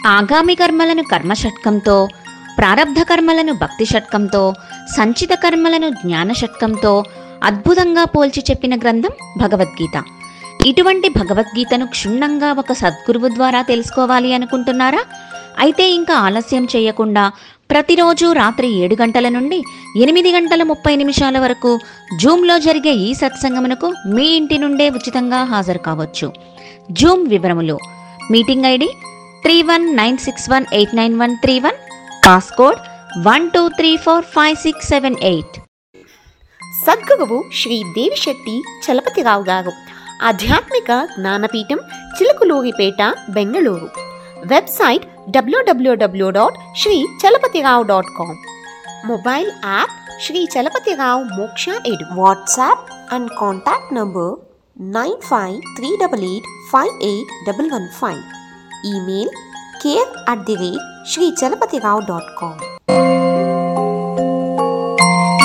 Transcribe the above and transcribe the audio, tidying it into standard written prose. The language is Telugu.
ఆగామి కర్మలను కర్మ షట్కంతో, ప్రారబ్ధ కర్మలను భక్తి షట్కంతో, సంచిత కర్మలను జ్ఞాన షట్కంతో అద్భుతంగా పోల్చి చెప్పిన గ్రంథం భగవద్గీత. ఇటువంటి భగవద్గీతను క్షుణ్ణంగా ఒక సద్గురువు ద్వారా తెలుసుకోవాలి అనుకుంటున్నారా? అయితే ఇంకా ఆలస్యం చేయకుండా ప్రతిరోజు రాత్రి 7 గంటల నుండి 8:30 వరకు జూమ్లో జరిగే ఈ సత్సంగమునకు మీ ఇంటి నుండే ఉచితంగా హాజరు కావచ్చు. జూమ్ వివరములు: మీటింగ్ ఐడి 3196189131, పాస్కోడ్ 12345678. సద్గురువు శ్రీ దేవిశెట్టి చలపతిరావు గారు, ఆధ్యాత్మిక జ్ఞానపీఠం, Chilakaluripet, Bengaluru. Website www.shrichalapatirav.com. Mobile app Shri Chalapathirao Moksha edu. WhatsApp and contact number 9538858115. Email care@shrichalapatirav.com.